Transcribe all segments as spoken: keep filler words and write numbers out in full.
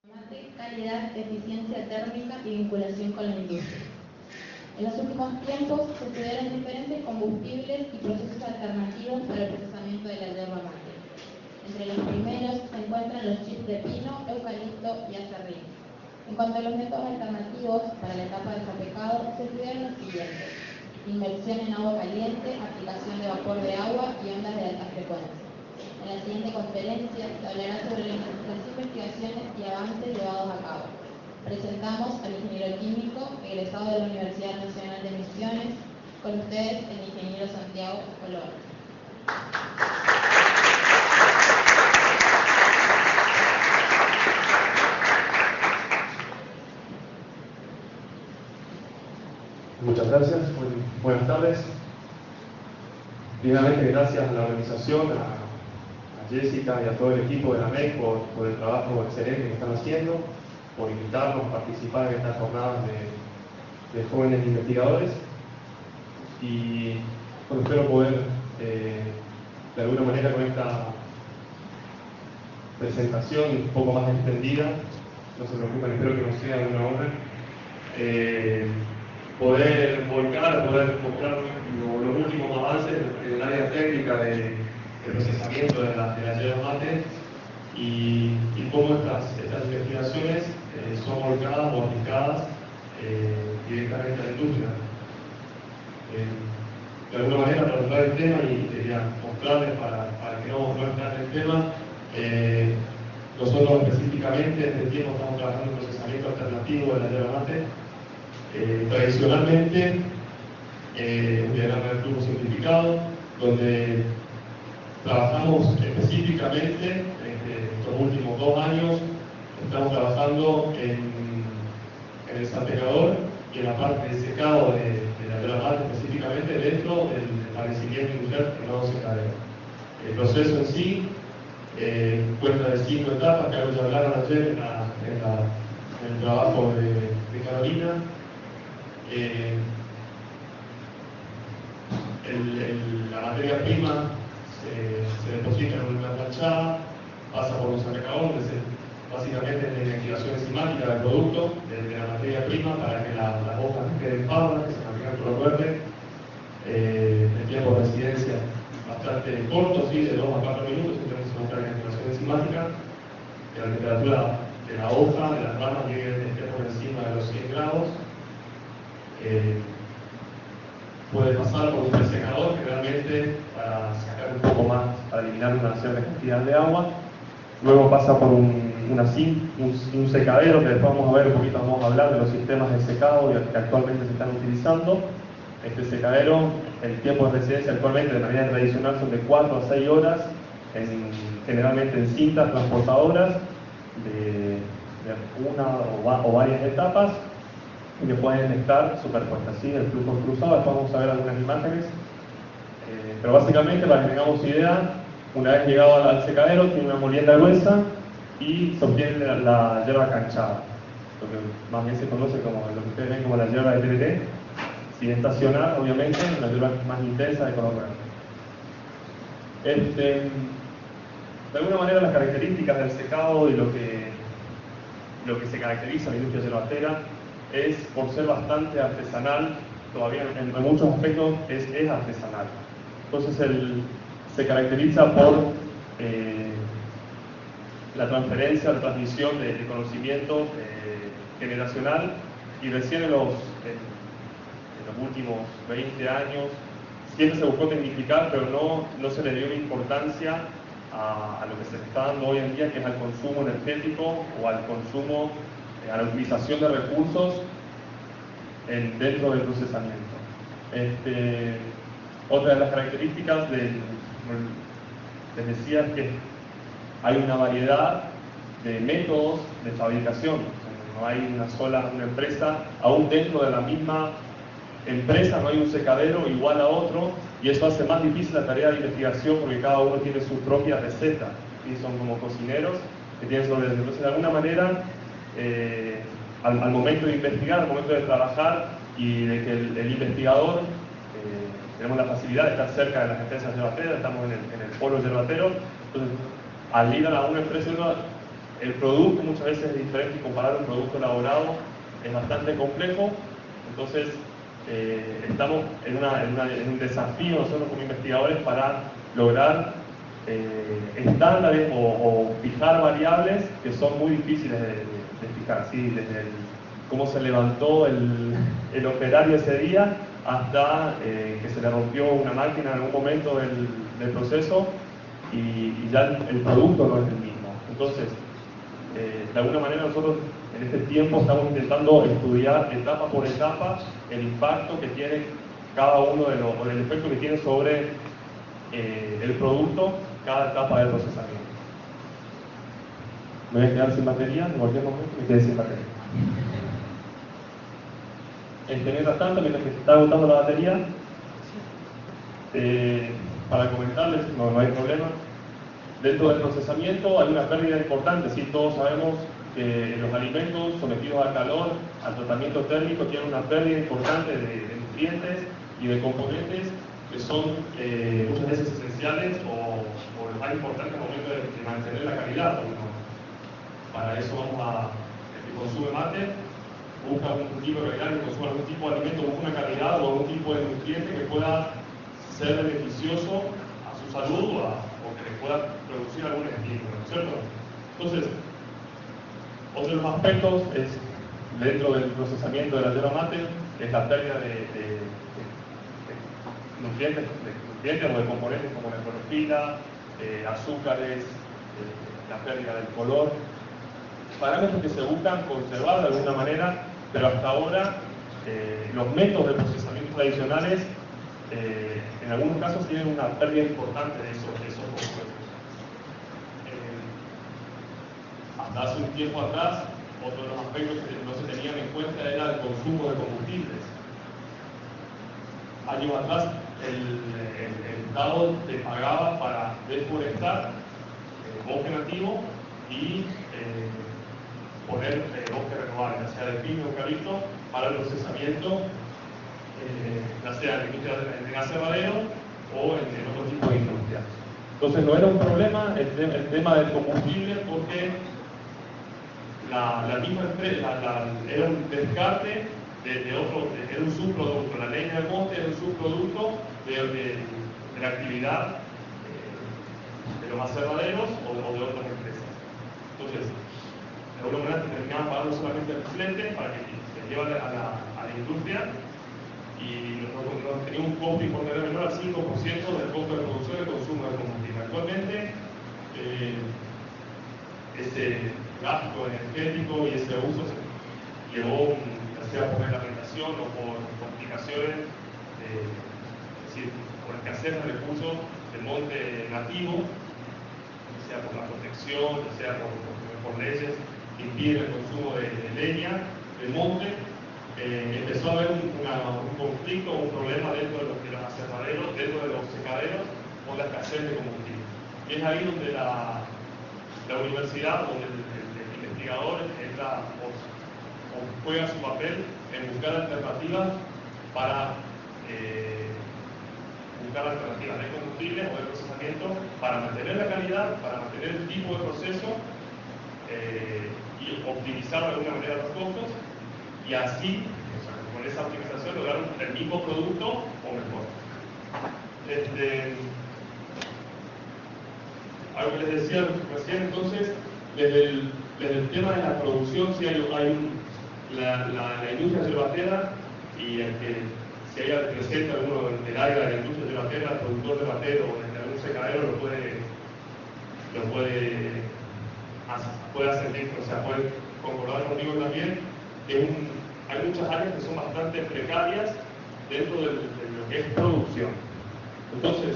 Mate, calidad, eficiencia térmica y vinculación con la industria. En los últimos tiempos se estudiaron diferentes combustibles y procesos alternativos para el procesamiento de la yerba mate. Entre los primeros se encuentran los chips de pino, eucalipto y aserrín. En cuanto a los métodos alternativos para la etapa de sapecado, se estudiaron los siguientes: inmersión en agua caliente, aplicación de vapor de agua y ondas de alta frecuencia. En la siguiente conferencia se hablará sobre las investigaciones y avances llevados a cabo. Presentamos al ingeniero químico egresado de la Universidad Nacional de Misiones. Con ustedes, el ingeniero Santiago Colón. Muchas gracias, buenas tardes. Primeramente, gracias a la organización, a, a Jessica y a todo el equipo de la M E C por, por el trabajo excelente que están haciendo, por invitarnos a participar en estas jornadas de, de jóvenes investigadores. Y bueno, espero poder, eh, de alguna manera, con esta presentación un poco más extendida, no se preocupen, espero que no sea de una hora, eh, poder volcar, poder mostrar lo, los últimos avances en el área técnica de, de procesamiento de la, de la yerba mate y, y cómo estas, estas investigaciones eh, son volcadas o aplicadas eh, directamente a la industria. Eh, de alguna manera, para hablar del tema y quería mostrarles para, para que no, no estén en el tema, eh, nosotros específicamente en este tiempo estamos trabajando en procesamiento alternativo de la yerba mate. Eh, tradicionalmente, eh, un diagrama de flujo simplificado, donde trabajamos específicamente, en estos últimos dos años, estamos trabajando en, en el sapecador y en la parte de secado de, de la yerba mate, específicamente dentro del establecimiento industrial que no secadero. El proceso en sí eh, cuenta de cinco etapas que ya hablaron ayer en, la, en, la, en el trabajo de, de Carolina. Eh, el, el, la materia prima se, se deposita en una planchada, pasa por un sapecador, donde se, básicamente es la activación enzimática del producto, de, de la materia prima, para que la, las hojas no queden pardas, que se mantengan color verde. Eh, el tiempo de residencia bastante corto, ¿sí? De dos a cuatro minutos, entonces se muestra la activación enzimática, que la temperatura de la hoja, de las ramas, llegue esté por encima de los cien grados. Eh, puede pasar por un presecador, generalmente para sacar un poco más, para eliminar una cierta cantidad de agua. Luego pasa por un, una, un, un secadero, que después vamos a ver un poquito, vamos a hablar de los sistemas de secado que actualmente se están utilizando. Este secadero, el tiempo de residencia actualmente de manera tradicional son de cuatro a seis horas, en, generalmente en cintas transportadoras de, de una o, va, o varias etapas, que pueden estar superpuestas, ¿sí? El flujo cruzado. Después vamos a ver algunas imágenes, eh, pero básicamente, para que tengamos idea, una vez llegado al, al secadero, tiene una molienda gruesa y se obtiene la, la yerba canchada, lo que más bien se conoce como lo que ustedes ven como la yerba de T B T. Si estacionar, obviamente, la yerba más intensa de color verde. Este, de alguna manera, las características del secado y lo que, lo que se caracteriza a la industria yerbatera es por ser bastante artesanal, todavía en, en muchos aspectos es, es artesanal. Entonces el, se caracteriza por eh, la transferencia, la transmisión de, de conocimiento eh, generacional, y recién en los, en, en los últimos veinte años siempre se buscó tecnificar, pero no, no se le dio una importancia a, a lo que se está dando hoy en día, que es al consumo energético o al consumo, a la utilización de recursos en, dentro del procesamiento. Este, otra de las características del, les decía, es que hay una variedad de métodos de fabricación. No hay una sola una empresa, aún dentro de la misma empresa no hay un secadero igual a otro, y eso hace más difícil la tarea de investigación, porque cada uno tiene su propia receta, y son como cocineros que tienen sobre eso. Entonces, de alguna manera, Eh, al, al momento de investigar, al momento de trabajar y de que el, el investigador, eh, tenemos la facilidad de estar cerca de las empresas yerbateras, estamos en el, en el polo yerbatero, entonces al ir a una empresa el producto muchas veces es diferente y comparar un producto elaborado es bastante complejo. Entonces, eh, estamos en, una, en, una, en un desafío nosotros como investigadores para lograr eh, estándares o, o fijar variables que son muy difíciles de, de, de fijar, ¿sí? Desde el, cómo se levantó el, el operario ese día hasta eh, que se le rompió una máquina en algún momento del, del proceso y, y ya el, el producto no es el mismo. Entonces, eh, de alguna manera nosotros en este tiempo estamos intentando estudiar etapa por etapa el impacto que tiene cada uno de los, o el efecto que tiene sobre eh, el producto cada etapa del procesamiento. Me voy a quedar sin batería, en cualquier momento me quedé sin batería. Este, mientras tanto, mientras que se está agotando la batería, eh, para comentarles, no, no hay problema, dentro del procesamiento hay una pérdida importante, sí, todos sabemos que los alimentos sometidos al calor, al tratamiento térmico, tienen una pérdida importante de, de nutrientes y de componentes que son eh, muchas veces esenciales o, o los más importantes al momento de, de mantener la calidad. Bueno, para eso vamos a, el que consume mate, busca algún tipo de calidad, que consuma algún tipo de alimento, busca una calidad o algún tipo de nutriente que pueda ser beneficioso a su salud o, a, o que le pueda producir algún estímulo, ¿no es cierto? Entonces, otro de los aspectos es, dentro del procesamiento de la yerba mate, es la pérdida de, de, de, de, nutrientes, de nutrientes o de componentes como la clorofila, eh, azúcares, eh, la pérdida del color, parámetros que se buscan conservar de alguna manera, pero hasta ahora eh, los métodos de procesamiento tradicionales eh, en algunos casos tienen una pérdida importante de esos, de esos compuestos. Hasta hace un tiempo atrás, otro de los aspectos que no se tenían en cuenta era el consumo de combustibles. Años atrás, el, el, el Estado te pagaba para deforestar eh, bosque nativo y eh, poner eh, bosque renovable, ya sea de pino o eucalipto, para el procesamiento, eh, ya sea en la industria de aserradero o en, en otro tipo de industria. Entonces no era un problema el, te el tema del combustible porque La, la misma empresa, la, la, era un descarte de, de otro, de, era un subproducto, la leña del monte era un subproducto de, de, de la actividad eh, de los aserraderos o, o de otras empresas. Entonces, de alguna manera terminaban pagando solamente el flete para que se lleve a la, a la industria y nosotros no, tenía un costo importante menor al cinco por ciento del costo de producción y consumo de combustible. Actualmente, eh, ese gasto energético y ese uso se llevó, ya sea por reglamentación o por complicaciones, eh, es decir, por escasez de recursos del monte nativo, ya sea por la protección, ya sea por, por, por leyes que impiden el consumo de, de leña del monte, eh, empezó a haber un, una, un conflicto, un problema dentro de los, de los aserraderos, dentro de los secaderos, por la escasez de combustible. Y es ahí donde la, la universidad, donde el, investigadores entra o, o juega su papel en buscar alternativas para eh, buscar alternativas de combustible o de procesamiento para mantener la calidad, para mantener el tipo de proceso eh, y optimizar de alguna manera los costos y así, o sea, con esa optimización lograr el mismo producto o mejor. Este, algo que les decía recién, entonces, desde el Desde el tema de la producción, si hay, hay un, la, la, la industria yerbatera y el que si hay presente alguno del área de la industria yerbatera, el productor yerbatero o de algún secadero lo puede, lo puede, puede ascender, o sea, puede concordar conmigo también que un, hay muchas áreas que son bastante precarias dentro de, de lo que es producción. Entonces,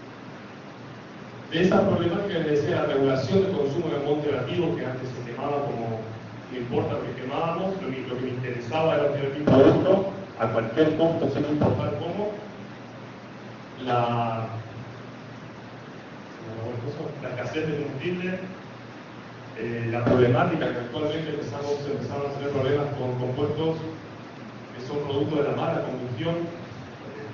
de esa problemática que les decía, la regulación del consumo de monte nativo, que antes se quemaba como no importa lo que quemábamos, lo, lo que me interesaba era obtener el producto a cualquier costo, sin importar cómo, la, la escasez de combustible, eh, la problemática que actualmente empezamos, empezamos a tener problemas con compuestos que son producto de la mala combustión, eh,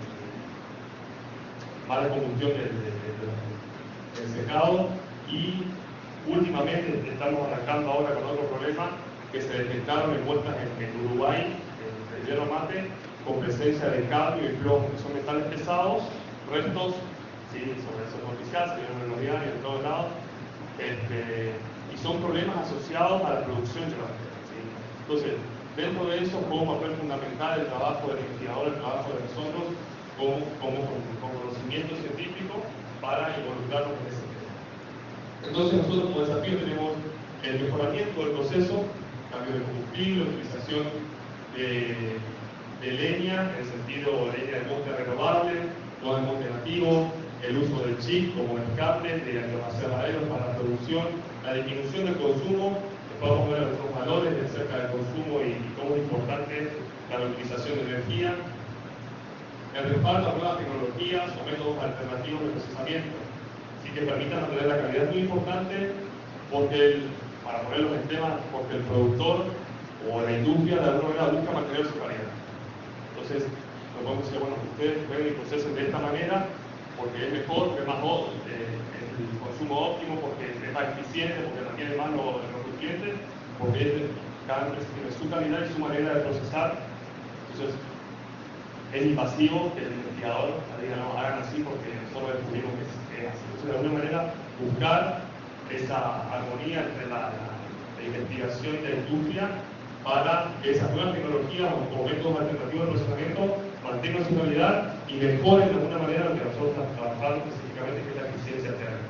mala combustión del de, de, de, de, secado y últimamente estamos arrancando ahora con otro problema que se detectaron en muestras en, en Uruguay, en el hierro mate, con presencia de cadmio y plomo, que son metales pesados, restos, sí, sobre eso es noticias, se vieron en los diarios, en todos lados, este, y son problemas asociados a la producción yerbantera. ¿Sí? Entonces, dentro de eso, juega un papel fundamental el trabajo del investigador, el trabajo de nosotros, como, como, con conocimiento científico para involucrarnos en ese tema. Entonces, nosotros como desafío tenemos el mejoramiento del proceso, cambio de combustible, utilización de, de leña, en el sentido de leña de monte renovable, no de monte nativo, el uso del chip como escape de aeromacenaderos para la producción, la disminución del consumo, después vamos a ver otros valores acerca del consumo y, y cómo es importante la utilización de energía, el respaldo a nuevas tecnologías o métodos alternativos de procesamiento, así que permitan mantener la calidad. Es muy importante porque, el, para ponerlos en tema, porque el productor o la industria de alguna manera busca mantener su calidad. Entonces, nos podemos decir, bueno, ustedes pueden y procesen de esta manera porque es mejor, porque es más eh, el consumo óptimo, porque es más eficiente, porque mantiene más los, los nutrientes, porque es, cada empresa tiene su calidad y su manera de procesar. Entonces, es invasivo que el investigador diga, no, hagan así porque nosotros descubrimos que es así. Entonces, de alguna manera, buscar esa armonía entre la, la, la investigación y la industria para que esas nuevas tecnologías o métodos alternativos de procesamiento mantengan su calidad y mejoren de alguna manera lo que nosotros estamos trabajando específicamente, que es la eficiencia térmica.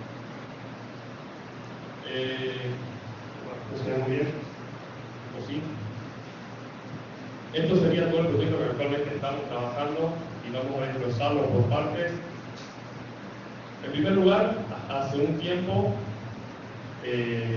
Eh, bueno, ¿no se ve muy bien? ¿O sí? Esto sería todo el proyecto que actualmente estamos trabajando y vamos a desglosarlo por partes. En primer lugar, hace un tiempo eh,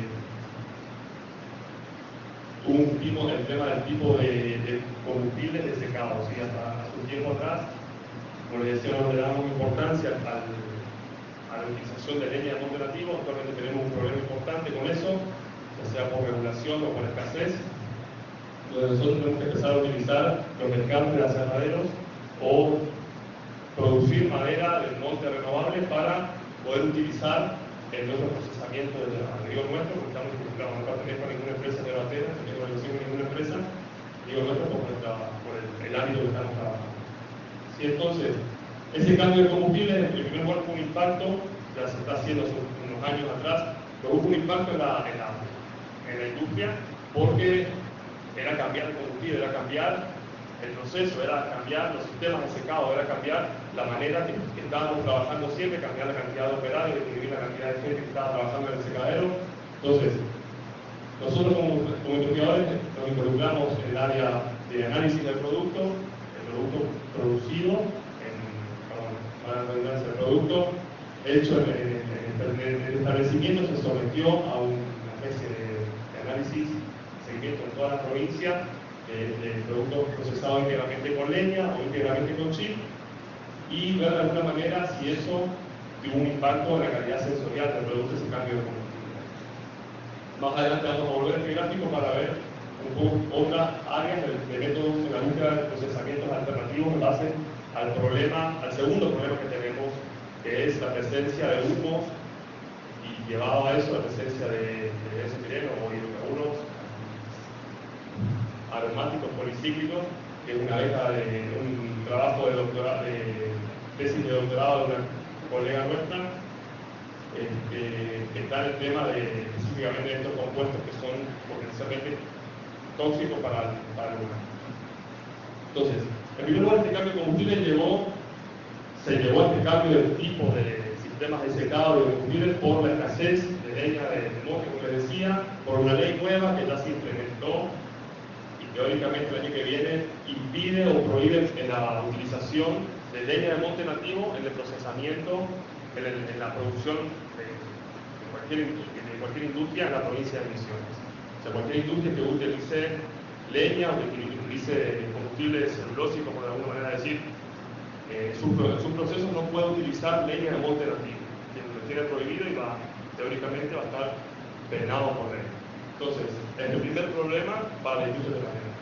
hubo un tipo, el tema del tipo de, de combustibles de secado. ¿Sí? Hasta hace un tiempo atrás, como les decía, no le damos importancia al, a la utilización de leña de monte nativo. Actualmente tenemos un problema importante con eso, ya sea por regulación o por escasez. Entonces nosotros tenemos que empezar a utilizar los mercados de aserraderos o producir madera del monte renovable para poder utilizar en nuestro procesamiento de la digo nuestro, porque estamos involucrados, no pertenezco a ninguna empresa de batera, no tengo relación con ninguna empresa, digo nuestro por, nuestra, por el, el ámbito que estamos trabajando. Sí, entonces, ese cambio de combustible, en primer lugar, fue un impacto, ya se está haciendo hace unos años atrás, pero hubo un impacto en la, en la, en la industria, porque era cambiar el combustible, era cambiar el proceso, era cambiar los sistemas de secado, era cambiar la manera que, que estábamos trabajando siempre, cambiar la cantidad de operarios, disminuir la cantidad de gente que estaba trabajando en el secadero. Entonces, nosotros como, como investigadores nos involucramos en el área de análisis del producto, el producto producido, en, perdón, para la redundancia, el producto hecho en, en, en, en el establecimiento se sometió a una especie de, de análisis, seguimiento en toda la provincia, de, de productos procesados íntegramente con leña o íntegramente con chip, y ver de alguna manera si eso tuvo un impacto en la calidad sensorial del producto, ese cambio de combustible. Más adelante vamos a volver a este gráfico para ver un poco otras áreas de, de métodos en la búsqueda de procesamientos alternativos en base al problema, al segundo problema que tenemos, que es la presencia de humos y llevado a eso la presencia de, de desetileno o hidrocarburos aromáticos policíclicos, que es una beca de un trabajo de doctorado, de tesis de doctorado de una colega nuestra, este, que está en el tema de específicamente de estos compuestos que son potencialmente tóxicos para, para el humano. Entonces, en primer lugar, este cambio de combustible llevó, se llevó a este cambio del tipo de sistemas de secado de combustible por la escasez de leña de monte, como les decía, por una ley nueva que ya se implementó teóricamente el año que viene impide o prohíbe la utilización de leña de monte nativo en el procesamiento, en, el, en la producción de, de, cualquier, de cualquier industria en la provincia de Misiones. O sea, cualquier industria que utilice leña o que utilice combustible celulósico, por alguna manera decir, eh, sus, sus procesos no puede utilizar leña de monte nativo. Lo tiene prohibido y va, teóricamente va a estar penado por ley. Entonces, el primer problema para la industria de la leña.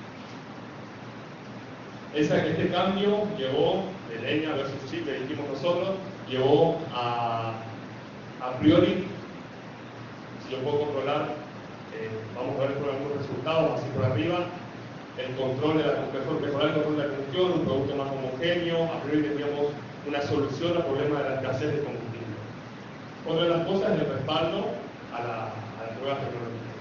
Esa, este cambio llevó de leña versus chip, que dijimos nosotros, llevó a, a priori yo puedo controlar, eh, vamos a ver por algunos resultados, así por arriba, el control de la combustión, mejorar el control de la combustión, un producto más homogéneo, a priori tendríamos una solución al problema de la escasez de combustible. Otra de las cosas es el respaldo a, la, a las nuevas tecnologías.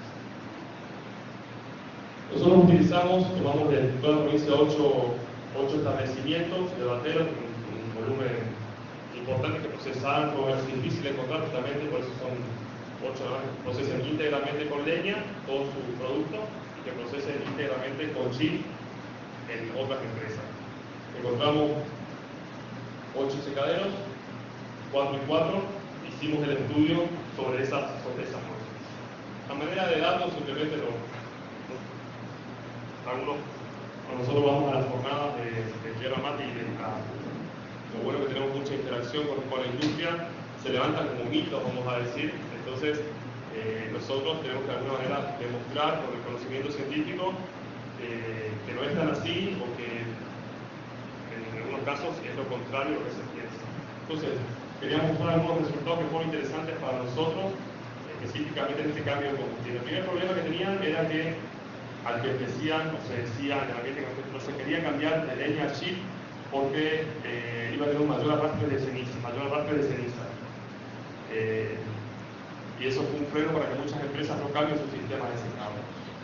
Nosotros utilizamos, tomamos de toda la provincia ocho, ocho establecimientos de bateros, un, un volumen importante que procesaban, como es difícil de encontrar justamente, por eso son ocho que procesan íntegramente con leña, todo su producto, que procesen íntegramente con chip en otras empresas. Encontramos ocho secaderos, cuatro y cuatro, hicimos el estudio sobre esas, sobre esas muestras. A manera de datos, simplemente lo, lo, algunos, nosotros vamos a las jornadas de, de yerba mate y de la, lo bueno que tenemos mucha interacción con, con la industria, se levantan como mitos, vamos a decir, entonces Eh, nosotros tenemos que de alguna manera demostrar con el conocimiento científico eh, que no es tan así o que en algunos casos es lo contrario de lo que se piensa. Entonces, queríamos mostrar algunos resultados que fueron interesantes para nosotros, específicamente en este cambio de combustible. El primer problema que tenían era que al que decían, o se decía en el ambiente que no se quería cambiar de leña a chip porque eh, iba a tener un mayor arrastre de ceniza, mayor arrastre de ceniza. Eh, Y eso fue un freno para que muchas empresas no cambien su sistema de secado.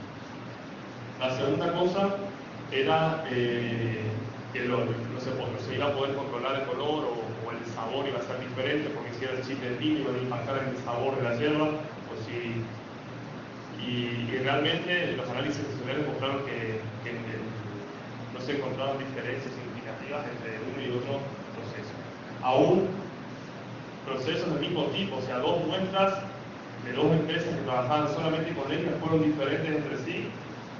La segunda cosa era eh, que lo, no, se, no se iba a poder controlar el color o, o el sabor iba a ser diferente porque si era el chip del vino iba a impactar en el sabor de la hierba. O si, y, y realmente los análisis sensoriales mostraron que, que, que no se encontraban diferencias significativas entre uno y otro proceso. Aún procesos del mismo tipo, o sea, dos muestras de dos empresas que trabajaban solamente con leña fueron diferentes entre sí,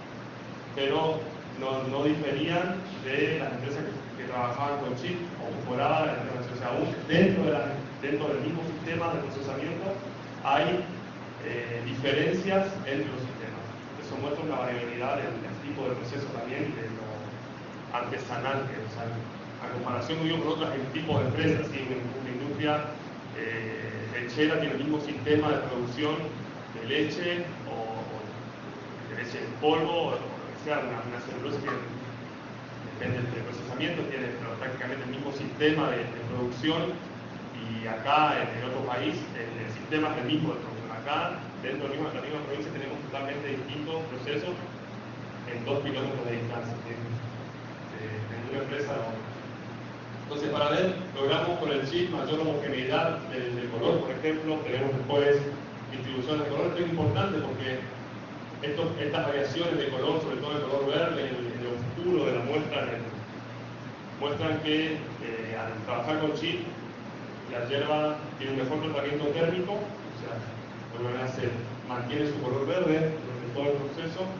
pero no, no diferían de las empresas que, que trabajaban con chip o mejoraban la información. O sea, aún dentro, de la, dentro del mismo sistema de procesamiento hay eh, diferencias entre los sistemas. Eso muestra una variabilidad del, del tipo de proceso también y de lo artesanal que es. O sea, a comparación con otros tipos de empresas, ¿sí? una, una industria eh, lechera tiene el mismo sistema de producción de leche o, o de leche en polvo o lo que sea, una, una celulosa que depende del procesamiento, tiene prácticamente el mismo sistema de, de producción y acá en, en otro país el, el sistema es el mismo de producción. Acá dentro de la misma, la misma provincia tenemos totalmente distintos procesos en dos kilómetros de distancia de, de, de una empresa a otra. Entonces, para ver, logramos con el chip mayor homogeneidad del, del color, por ejemplo, tenemos después distribuciones de color. Esto es importante porque estos, estas variaciones de color, sobre todo el color verde, en el oscuro de la muestra, el, muestran que eh, al trabajar con chip, la hierba tiene un mejor tratamiento térmico, o sea, de alguna manera se mantiene su color verde durante todo el proceso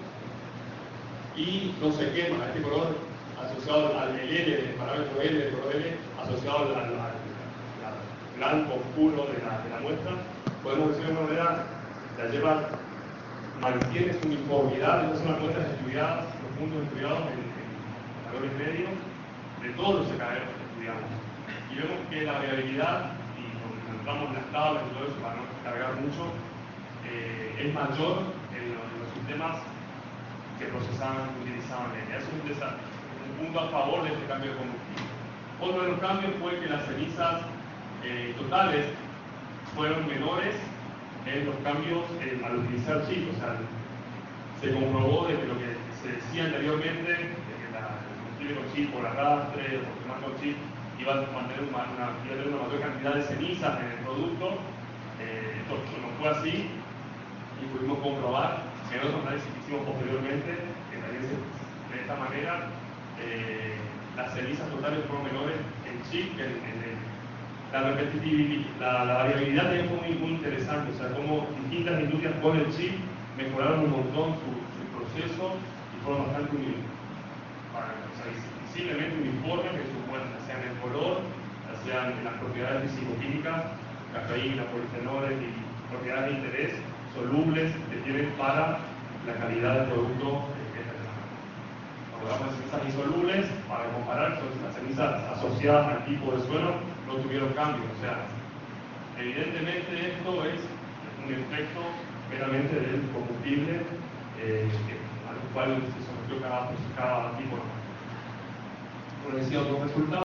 y no se quema. Este color asociado al L, el parámetro L, el color L, asociado al, al, al, al blanco oscuro de la, de la muestra, podemos decir de una manera, la hierba mantiene su uniformidad. Estas son las muestras estudiadas, los puntos estudiados en, en valores medios de todos los secaderos que estudiamos. Y vemos que la variabilidad, y encontramos en las tablas y todo eso para no cargar mucho, eh, es mayor en los, en los sistemas que procesaban, que utilizaban leña. Eso es un desastre. Punto a favor de este cambio de combustible. Otro de los cambios fue que las cenizas eh, totales fueron menores en los cambios eh, al utilizar chip. O sea, se comprobó de que lo que se decía anteriormente, de que la, el combustible con chip por arrastre o por quemar con chip iba a mantener una, una, iba a tener una mayor cantidad de cenizas en el producto. Eh, esto no fue así y pudimos comprobar en otros análisis que hicimos posteriormente que también se, de esta manera Eh, las cenizas totales fueron menores en chip, en, en, en la repetitividad, la, la variabilidad también fue muy, muy interesante, o sea, cómo distintas industrias con el chip mejoraron un montón su, su proceso y fueron bastante unidos, o sea, visiblemente uniformes en sus muestras, sean en el color, sean en las propiedades fisicoquímicas, cafeína, polifenoles y propiedades de interés solubles que tienen para la calidad del producto. Las cenizas insolubles, para comparar, son las cenizas asociadas al tipo de suelo, no tuvieron cambio. O sea, evidentemente esto es un efecto meramente del combustible eh, que, al cual se sometió cada, cada tipo. Como decía, otros resultados.